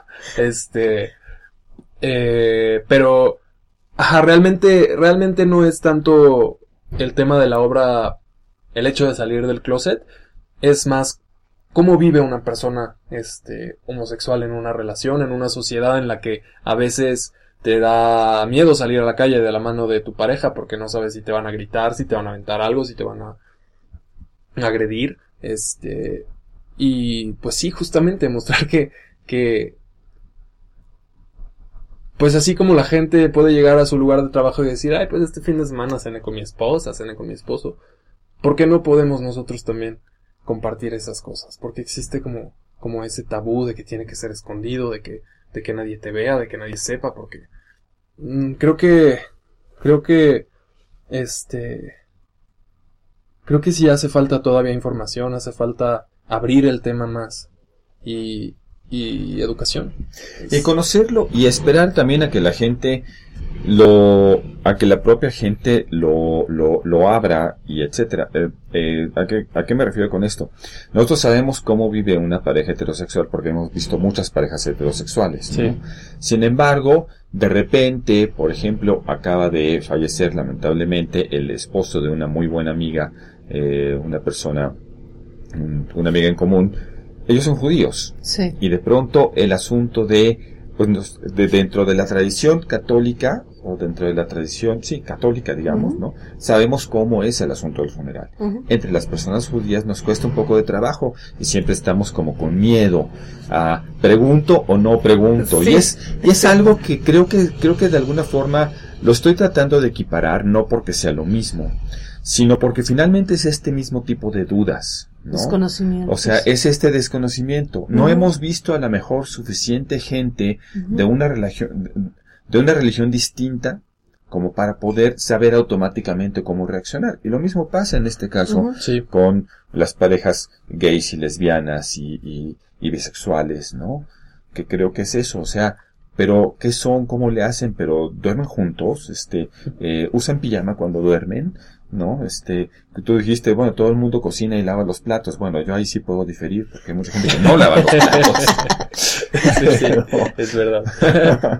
S4: Pero, ajá, realmente no es tanto el tema de la obra, el hecho de salir del closet, es más cómo vive una persona, homosexual en una relación, en una sociedad en la que a veces te da miedo salir a la calle de la mano de tu pareja porque no sabes si te van a gritar, si te van a aventar algo, si te van a agredir, y pues sí, justamente mostrar que pues así como la gente puede llegar a su lugar de trabajo y decir, ay, pues este fin de semana cené con mi esposa, cené con mi esposo, ¿por qué no podemos nosotros también compartir esas cosas? Porque existe como ese tabú de que tiene que ser escondido, de que nadie te vea, de que nadie sepa, porque creo que sí hace falta todavía información, hace falta abrir el tema más y educación.
S3: Y conocerlo y esperar también a que la gente a que la propia gente lo abra y etcétera. ¿A qué me refiero con esto? Nosotros sabemos cómo vive una pareja heterosexual porque hemos visto muchas parejas heterosexuales, ¿no?
S4: Sí.
S3: Sin embargo, de repente, por ejemplo, acaba de fallecer lamentablemente el esposo de una muy buena amiga, una amiga en común. Ellos son judíos.
S2: Sí.
S3: Y de pronto el asunto de dentro de la tradición católica, o dentro de la tradición, sí, católica, digamos,
S2: Ujú.
S3: ¿no? Sabemos cómo es el asunto del funeral.
S2: Ujú.
S3: Entre las personas judías nos cuesta un poco de trabajo y siempre estamos como con miedo a pregunto o no pregunto.
S2: Sí.
S3: Y es algo que creo que de alguna forma lo estoy tratando de equiparar, no porque sea lo mismo, sino porque finalmente es este mismo tipo de dudas, ¿no?
S2: Desconocimiento.
S3: O sea, es este desconocimiento. No
S2: Ujú.
S3: hemos visto a la mejor suficiente gente
S2: Ujú.
S3: de una religión distinta como para poder saber automáticamente cómo reaccionar. Y lo mismo pasa en este caso
S2: Ujú.
S4: Sí.
S3: con las parejas gays y lesbianas y bisexuales, ¿no? Que creo que es eso, o sea, pero ¿qué son? ¿Cómo le hacen? Pero duermen juntos, usan pijama cuando duermen, ¿no? Que tú dijiste, bueno, todo el mundo cocina y lava los platos. Bueno, yo ahí sí puedo diferir porque hay mucha gente que no lava los platos.
S4: Sí, es verdad.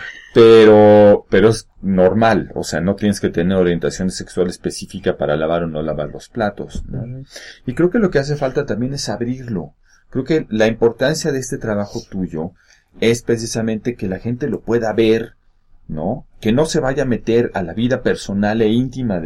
S3: Pero es normal, o sea, no tienes que tener orientación sexual específica para lavar o no lavar los platos, ¿no? Y creo que lo que hace falta también es abrirlo. Creo que la importancia de este trabajo tuyo es precisamente que la gente lo pueda ver, ¿no? Que no se vaya a meter a la vida personal e íntima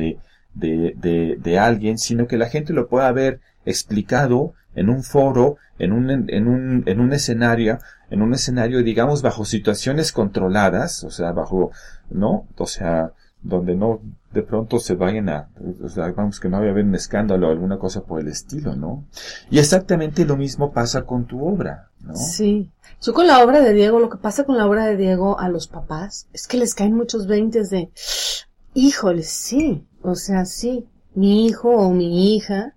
S3: de alguien, sino que la gente lo pueda ver explicado en un foro, en un escenario, digamos, bajo situaciones controladas, o sea, ¿no? O sea, donde no de pronto se vayan o sea, vamos, que no vaya a haber un escándalo o alguna cosa por el estilo, ¿no? Y exactamente lo mismo pasa con tu obra, ¿no?
S2: Sí. Yo con la obra de Diego, lo que pasa con la obra de Diego a los papás es que les caen muchos veintes de, híjole, sí, o sea, sí, mi hijo o mi hija,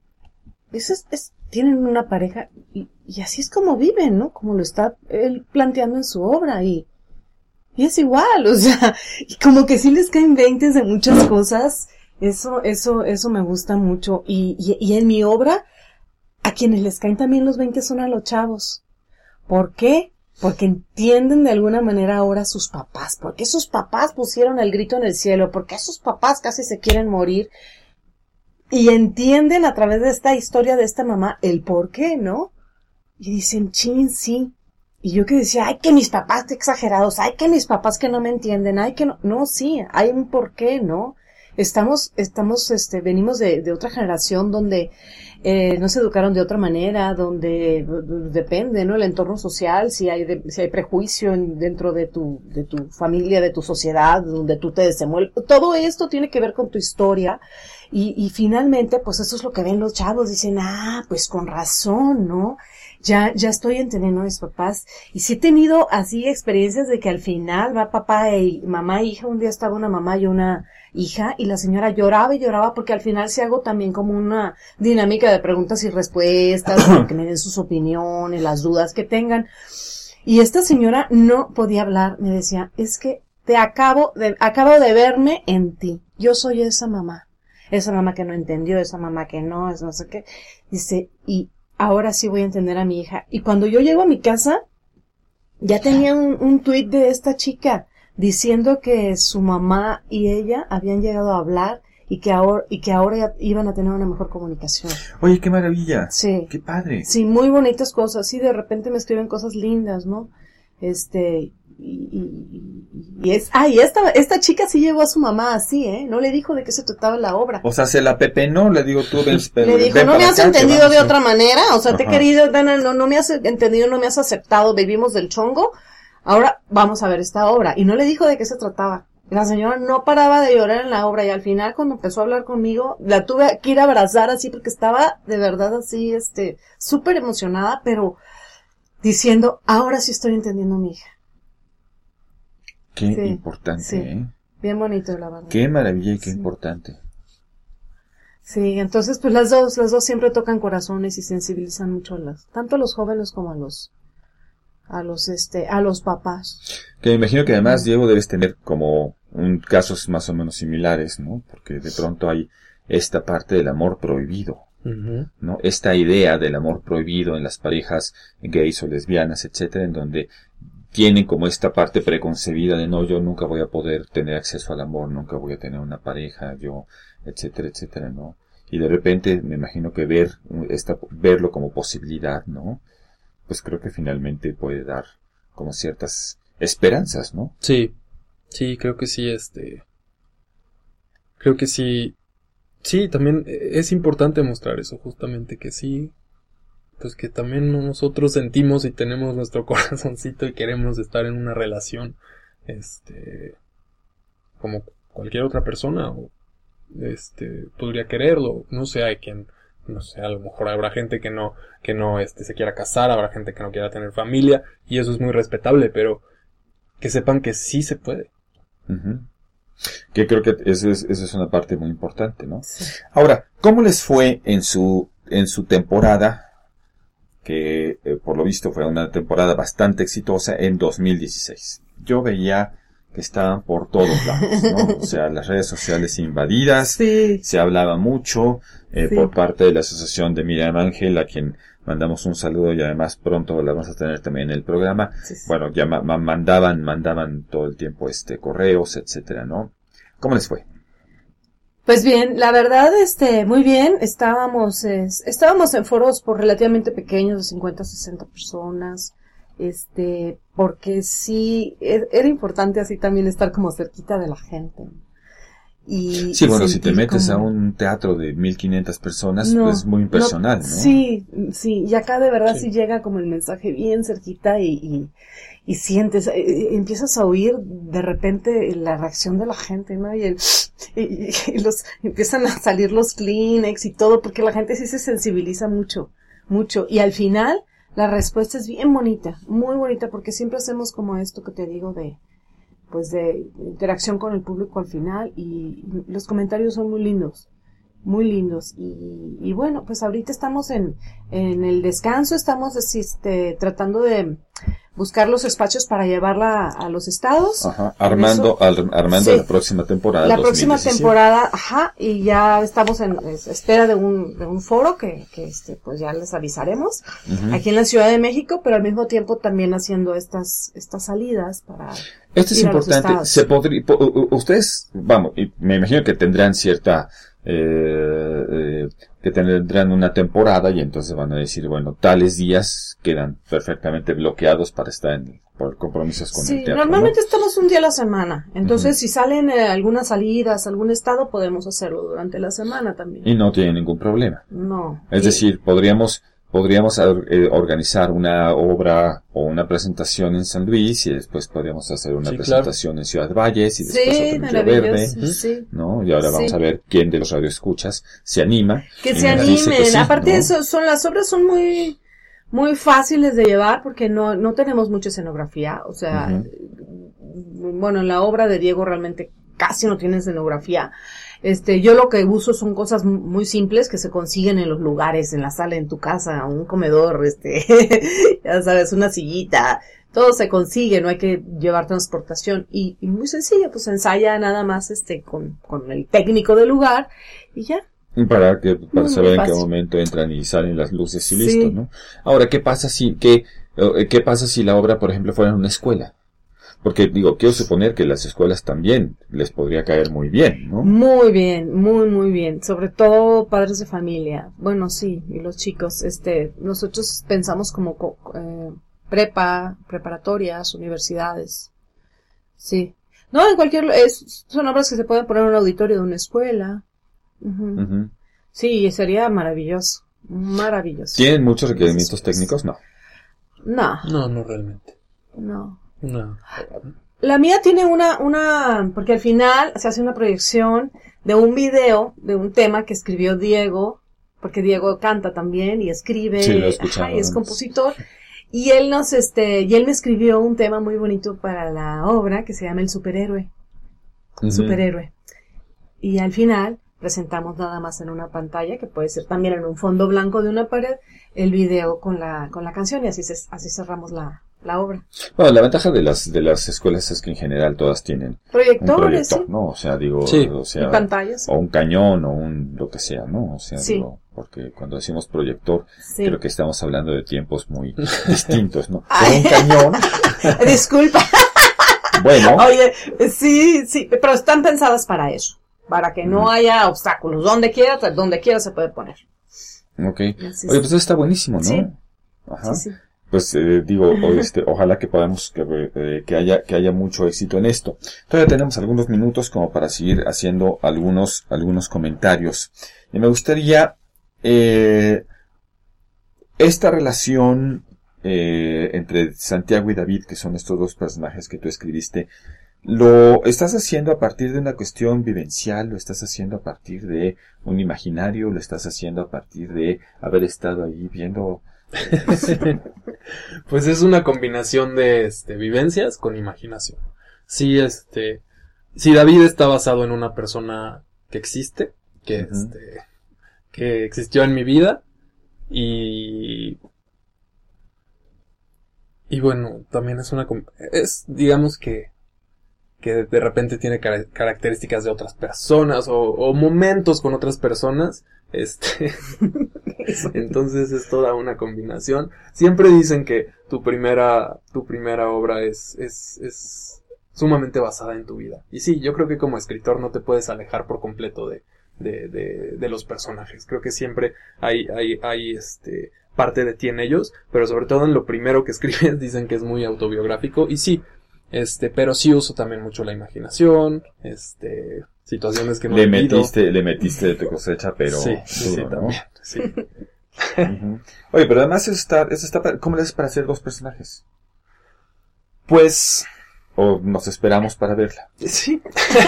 S2: tienen una pareja y así es como viven, ¿no? Como lo está él planteando en su obra y y es igual, o sea, y como que sí les caen 20 de muchas cosas, eso me gusta mucho, y en mi obra, a quienes les caen también los 20 son a los chavos. ¿Por qué? Porque entienden de alguna manera ahora a sus papás, porque sus papás pusieron el grito en el cielo, porque sus papás casi se quieren morir, y entienden a través de esta historia de esta mamá el por qué, ¿no? Y dicen, chin, sí. Y yo que decía, ay, que mis papás qué exagerados, ay, que mis papás que no me entienden, ay, que no. No, sí, hay un por qué, ¿no? Venimos de otra generación donde no se educaron de otra manera, donde depende, ¿no? El entorno social, si hay prejuicio dentro de tu familia, de tu sociedad, donde tú te desenvuelves. Todo esto tiene que ver con tu historia. Y finalmente, pues eso es lo que ven los chavos. Dicen, pues con razón, ¿no? Ya estoy entendiendo a mis papás. Y sí he tenido así experiencias de que al final va papá y mamá e hija. Un día estaba una mamá y una hija y la señora lloraba y lloraba porque al final sí hago también como una dinámica de preguntas y respuestas, para que me den sus opiniones, las dudas que tengan. Y esta señora no podía hablar. Me decía, es que acabo de verme en ti. Yo soy esa mamá que no entendió, esa mamá que no sé qué. Dice, y ahora sí voy a entender a mi hija. Y cuando yo llego a mi casa, ya tenía un tuit de esta chica diciendo que su mamá y ella habían llegado a hablar y que ahora ya iban a tener una mejor comunicación.
S3: Oye, qué maravilla.
S2: Sí.
S3: Qué padre.
S2: Sí, muy bonitas cosas. Sí, de repente me escriben cosas lindas, ¿no? Esta chica sí llevó a su mamá así, no le dijo de qué se trataba la obra.
S3: O sea, se la pepenó, le digo tú,
S2: le dijo, no me has entendido de otra manera, o sea, te he querido, Dana, no me has entendido, no me has aceptado, vivimos del chongo, ahora vamos a ver esta obra. Y no le dijo de qué se trataba. La señora no paraba de llorar en la obra y al final cuando empezó a hablar conmigo, la tuve que ir a abrazar así porque estaba de verdad así, súper emocionada, pero diciendo, ahora sí estoy entendiendo a mi hija.
S3: Qué importante,
S2: sí. Bien bonito, la verdad.
S3: Qué maravilla y qué importante.
S2: Sí, entonces pues las dos siempre tocan corazones y sensibilizan mucho tanto a los jóvenes como a los papás.
S3: Que me imagino que además, Diego, debes tener como casos más o menos similares, ¿no? Porque de pronto hay esta parte del amor prohibido, ¿no? Esta idea del amor prohibido en las parejas gays o lesbianas, etcétera, en donde tienen como esta parte preconcebida de no, yo nunca voy a poder tener acceso al amor, nunca voy a tener una pareja, yo, etcétera, etcétera, ¿no? Y de repente me imagino que verlo como posibilidad, ¿no? Pues creo que finalmente puede dar como ciertas esperanzas, ¿no?
S4: Sí, creo que sí, creo que sí, también es importante mostrar eso, justamente, que sí, pues que también nosotros sentimos y tenemos nuestro corazoncito y queremos estar en una relación, como cualquier otra persona, o, podría quererlo, no sé, hay quien, no sé, a lo mejor habrá gente que no, se quiera casar, habrá gente que no quiera tener familia, y eso es muy respetable, pero que sepan que sí se puede.
S3: Uh-huh. Que creo que eso es una parte muy importante, ¿no? Sí. Ahora, ¿cómo les fue en su temporada? Que por lo visto fue una temporada bastante exitosa en 2016. Yo veía que estaban por todos lados, ¿no? O sea, las redes sociales invadidas,
S2: sí.
S3: Se hablaba mucho sí. Por parte de la asociación de Miriam Ángel, a quien mandamos un saludo y además pronto la vamos a tener también en el programa.
S2: Sí.
S3: Bueno, ya mandaban todo el tiempo correos, etcétera, ¿no? ¿Cómo les fue?
S2: Pues bien, la verdad, muy bien, estábamos en foros por relativamente pequeños, de 50 a 60 personas, porque sí, era importante así también estar como cerquita de la gente. Y
S3: bueno, si te metes a un teatro de 1500 personas, pues es muy impersonal, ¿no?
S2: Sí, y acá de verdad sí llega como el mensaje bien cerquita y sientes, empiezas a oír de repente la reacción de la gente, ¿no? Y empiezan a salir los Kleenex y todo, porque la gente sí se sensibiliza mucho. Y al final, la respuesta es bien bonita, muy bonita, porque siempre hacemos como esto que te digo de interacción con el público al final, y los comentarios son muy lindos. Y bueno, pues ahorita estamos en el descanso, estamos tratando de buscar los espacios para llevarla a los estados.
S3: Ajá, armando
S2: sí,
S3: la próxima temporada.
S2: La próxima temporada, ajá, y ya estamos en espera de un foro que pues ya les avisaremos, aquí en la Ciudad de México, pero al mismo tiempo también haciendo estas salidas para
S3: esto es importante. Ustedes, vamos, me imagino que tendrán cierta que tendrán una temporada y entonces van a decir, bueno, tales días quedan perfectamente bloqueados para estar por compromisos con el teatro.
S2: Normalmente estamos un día a la semana, entonces si salen algunas salidas, algún estado, podemos hacerlo durante la semana también.
S3: Y no tiene ningún problema.
S2: No.
S3: Es decir, podríamos organizar una obra o una presentación en San Luis y después podríamos hacer una presentación en Ciudad Valles y después otra en Río Verde, ¿no? Y ahora vamos a ver quién de los radioescuchas se anima.
S2: Que se animen. Aparte de eso, las obras son muy muy fáciles de llevar porque no tenemos mucha escenografía, o sea, bueno, en la obra de Diego realmente casi no tiene escenografía. Yo lo que uso son cosas muy simples que se consiguen en los lugares, en la sala, en tu casa, un comedor, ya sabes, una sillita, todo se consigue, no hay que llevar transportación y muy sencillo, pues ensaya nada más con el técnico del lugar y ya.
S3: Para saber en qué momento entran y salen las luces y listo, ¿no? Ahora, ¿qué pasa si la obra, por ejemplo, fuera en una escuela? Porque, quiero suponer que las escuelas también les podría caer muy bien, ¿no?
S2: Muy bien, muy bien. Sobre todo padres de familia. Bueno, sí, y los chicos. Nosotros pensamos como preparatorias, universidades. Sí. No, son obras que se pueden poner en un auditorio de una escuela. Sí, sería maravilloso. Maravilloso.
S3: ¿Tienen muchos requerimientos técnicos? No.
S4: No realmente.
S2: No.
S4: No.
S2: La mía tiene porque al final se hace una proyección de un video, de un tema que escribió Diego, porque Diego canta también y escribe,
S3: sí, lo he escuchado,
S2: y es compositor, y él me escribió un tema muy bonito para la obra que se llama El Superhéroe. Superhéroe. Y al final presentamos nada más en una pantalla, que puede ser también en un fondo blanco de una pared, el video con la canción y así cerramos la obra.
S3: Bueno, la ventaja de las escuelas es que en general todas tienen
S2: proyector,
S3: un proyector, ¿no? O sea,
S2: y pantallas.
S3: O un cañón o lo que sea, ¿no? O sea,
S2: sí.
S3: Porque cuando decimos proyector,
S2: sí,
S3: creo que estamos hablando de tiempos muy distintos, ¿no? Con un cañón.
S2: Disculpa.
S3: Bueno.
S2: Oye, sí, pero están pensadas para eso, para que no haya obstáculos. Donde quiera se puede poner.
S3: Okay. Oye, pues eso está buenísimo, ¿no?
S2: Sí.
S3: Ajá.
S2: Sí.
S3: Pues ojalá que podamos que haya mucho éxito en esto. Todavía tenemos algunos minutos como para seguir haciendo algunos comentarios. Y me gustaría esta relación entre Santiago y David, que son estos dos personajes que tú escribiste, ¿lo estás haciendo a partir de una cuestión vivencial? ¿Lo estás haciendo a partir de un imaginario? ¿Lo estás haciendo a partir de haber estado ahí viendo?
S4: Pues es una combinación de vivencias con imaginación. Sí, David está basado en una persona que existe, que existió en mi vida y bueno, también digamos que de repente tiene características de otras personas o momentos con otras personas. Entonces es toda una combinación. Siempre dicen que tu primera obra es sumamente basada en tu vida. Y sí, yo creo que como escritor no te puedes alejar por completo de los personajes. Creo que siempre hay parte de ti en ellos, pero sobre todo en lo primero que escribes dicen que es muy autobiográfico y sí, pero sí uso también mucho la imaginación, situaciones que no
S3: le metiste de tu cosecha, pero
S4: sí,
S3: duro, ¿no?
S4: También, sí.
S3: Oye, pero además eso está, ¿cómo le haces para hacer dos personajes?
S4: Pues,
S3: o nos esperamos para verla.
S4: Sí.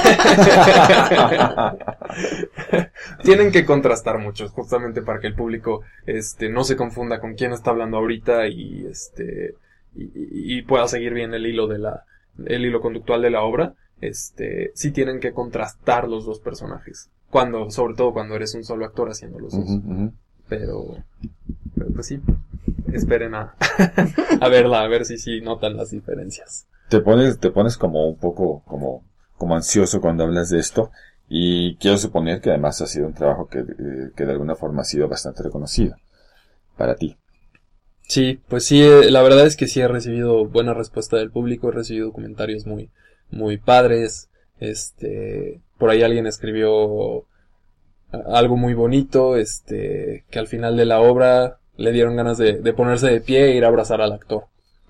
S4: Tienen que contrastar mucho, justamente para que el público, no se confunda con quién está hablando ahorita y pueda seguir bien el hilo conductual de la obra. Sí tienen que contrastar los dos personajes. Sobre todo cuando eres un solo actor haciendo los dos. Pero pues sí. esperen a verla, a ver si notan las diferencias.
S3: Te pones como un poco como ansioso cuando hablas de esto, y quiero suponer que además ha sido un trabajo que de alguna forma ha sido bastante reconocido para ti.
S4: Sí, pues sí, la verdad es que sí he recibido buena respuesta del público, he recibido comentarios muy, muy padres, por ahí alguien escribió algo muy bonito, que al final de la obra le dieron ganas de ponerse de pie e ir a abrazar al actor.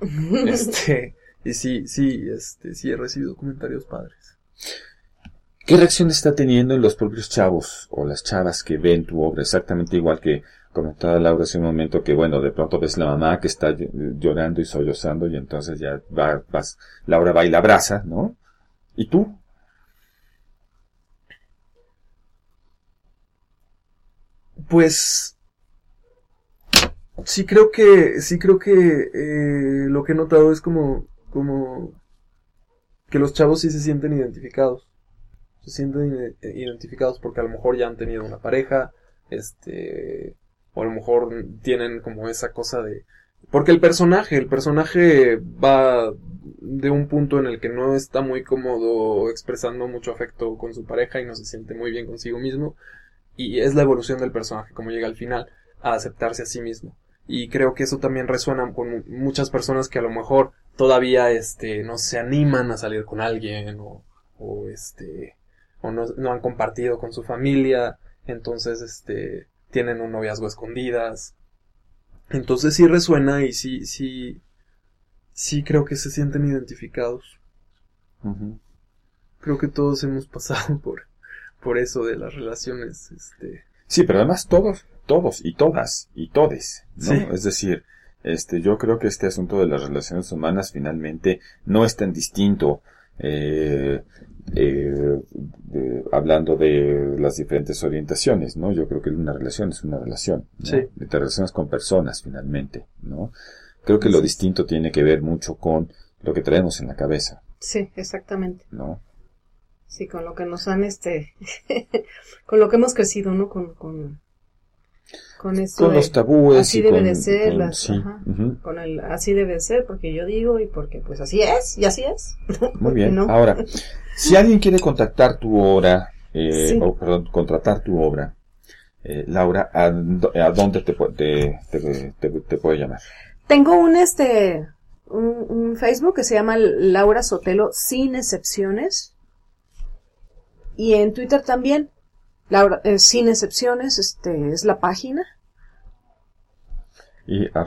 S4: Y sí he recibido comentarios padres.
S3: ¿Qué reacción está teniendo en los propios chavos o las chavas que ven tu obra? Exactamente igual que comentaba Laura hace un momento, que bueno, de pronto ves la mamá que está llorando y sollozando, y entonces ya Laura va y la abraza, ¿no? ¿Y tú?
S4: Pues sí creo que lo que he notado es como que los chavos sí se sienten identificados. Se sienten identificados porque a lo mejor ya han tenido una pareja, o a lo mejor tienen como esa cosa de... Porque el personaje va de un punto en el que no está muy cómodo expresando mucho afecto con su pareja y no se siente muy bien consigo mismo, y es la evolución del personaje, como llega al final a aceptarse a sí mismo. Y creo que eso también resuena con muchas personas que a lo mejor todavía no se animan a salir con alguien, o no han compartido con su familia, entonces tienen un noviazgo a escondidas. Entonces sí resuena, y sí creo que se sienten identificados.
S3: Uh-huh.
S4: Creo que todos hemos pasado por eso de las relaciones.
S3: Sí, pero además todos y todas y todes, ¿no?
S4: Sí.
S3: Es decir, yo creo que este asunto de las relaciones humanas finalmente no es tan distinto, hablando de las diferentes orientaciones, ¿no? Yo creo que una relación es una relación, ¿no?
S4: Sí.
S3: Te relacionas con personas finalmente, ¿no? Creo que lo distinto tiene que ver mucho con lo que traemos en la cabeza,
S2: Sí, exactamente.
S3: ¿no?
S2: Sí, con lo que nos han, con lo que hemos crecido, ¿no? Con esto
S3: Con los tabúes
S2: así
S3: y
S2: debe
S3: con,
S2: de ser,
S3: con, sí.
S2: ajá,
S3: Uh-huh.
S2: así debe de ser, porque yo digo y porque pues así es, y así es.
S3: Muy bien.
S2: ¿No?
S3: Ahora, si alguien quiere contactar tu obra,
S2: Sí.
S3: contratar tu obra, Laura, ¿a dónde te puede llamar?
S2: Tengo un Facebook que se llama Laura Sotelo Sin Excepciones, y en Twitter también, Laura Sin Excepciones, es la página.
S3: Y @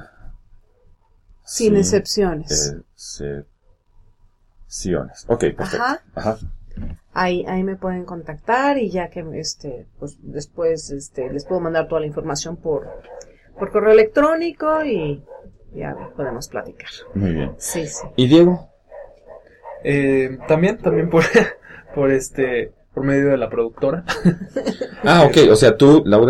S2: Sin excepciones.
S3: Excepciones. Ok, perfecto.
S2: Ajá. Ahí me pueden contactar, y ya que pues después les puedo mandar toda la información por correo electrónico, y ya podemos platicar.
S3: Muy bien.
S2: Sí.
S3: ¿Y Diego?
S4: También por medio de la productora.
S3: Ok, o sea, tú, Laura,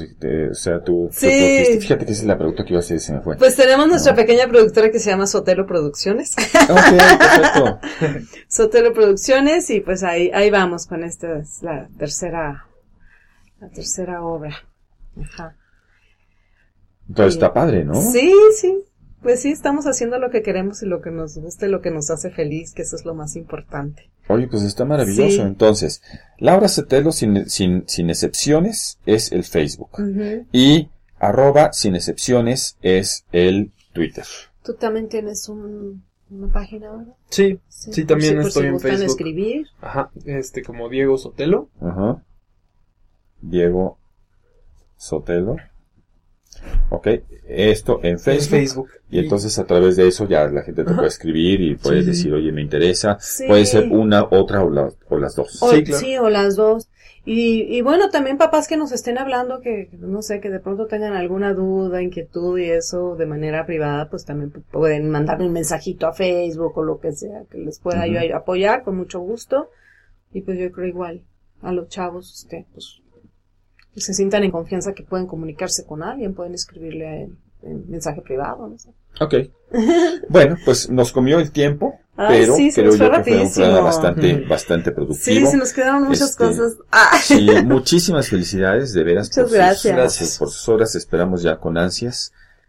S2: Sí.
S3: fíjate que esa es la pregunta que iba a hacer y se me fue.
S2: Pues tenemos nuestra pequeña productora que se llama Sotelo Producciones.
S3: Ok, perfecto.
S2: Sotelo Producciones, y pues ahí vamos con esta, es la tercera obra. Ajá.
S3: Pero está padre, ¿no?
S2: Sí. Pues sí, estamos haciendo lo que queremos y lo que nos gusta y lo que nos hace feliz, que eso es lo más importante.
S3: Oye, pues está maravilloso.
S2: Sí.
S3: Entonces, Laura Sotelo sin excepciones es el Facebook.
S2: Uh-huh.
S3: Y @ sin excepciones es el Twitter.
S2: ¿Tú también tienes una página ahora?
S4: Sí, también
S2: por
S4: estoy
S2: si
S4: en
S2: gustan
S4: Facebook.
S2: escribir.
S4: Ajá, como Diego Sotelo.
S3: Ajá. Diego Sotelo. Ok, esto en Facebook. Y entonces a través de eso ya la gente te puede escribir y puedes decir, oye, me interesa.
S2: Sí.
S3: Puede ser una, otra o las dos.
S4: Sí, claro.
S2: Sí, o las dos. Y bueno, también papás que nos estén hablando, que no sé, que de pronto tengan alguna duda, inquietud y eso de manera privada, pues también pueden mandarme un mensajito a Facebook o lo que sea, que les pueda yo apoyar con mucho gusto. Y pues yo creo igual a los chavos, pues que se sientan en confianza, que pueden comunicarse con alguien, pueden escribirle a él en mensaje privado, no sé.
S3: Ok. Bueno, pues nos comió el tiempo, pero
S2: sí,
S3: creo yo que fue un
S2: rapidísimo.
S3: programa bastante productivo.
S2: Sí, se nos quedaron muchas cosas.
S3: Sí, muchísimas felicidades, de veras.
S2: Muchas gracias.
S3: Por sus horas, esperamos ya con ansias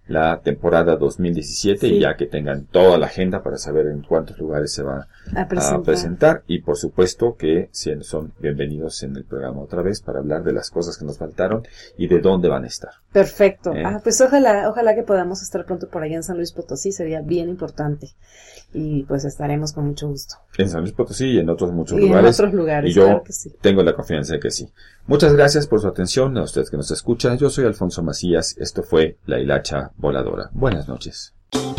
S3: la temporada 2017 y ya que tengan toda la agenda para saber en cuántos lugares se va a presentar. Y por supuesto que son bienvenidos en el programa otra vez para hablar de las cosas que nos faltaron y de dónde van a estar.
S2: Perfecto. Pues ojalá que podamos estar pronto por allá en San Luis Potosí, sería bien importante. Y pues estaremos con mucho gusto.
S3: En San Luis Potosí y en otros muchos lugares.
S2: En otros lugares,
S3: y yo
S2: claro que sí.
S3: Tengo la confianza de que sí. Muchas gracias por su atención, a usted que nos escucha. Yo soy Alfonso Macías, esto fue La Hilacha Voladora. Buenas noches.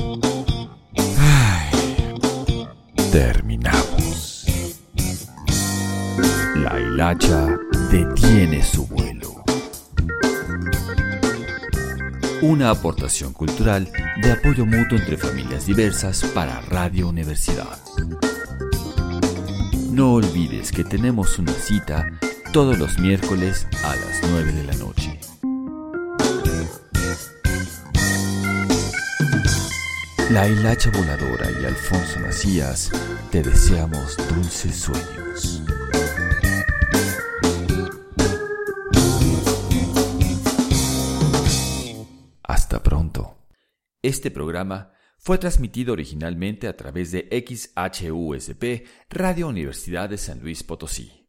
S1: Terminamos. La hilacha detiene su vuelo. Una aportación cultural de apoyo mutuo entre familias diversas para Radio Universidad. No olvides que tenemos una cita todos los miércoles a las 9 de la noche. La Hilacha Voladora y Alfonso Macías te deseamos dulces sueños. Hasta pronto. Este programa fue transmitido originalmente a través de XHUSP Radio Universidad de San Luis Potosí.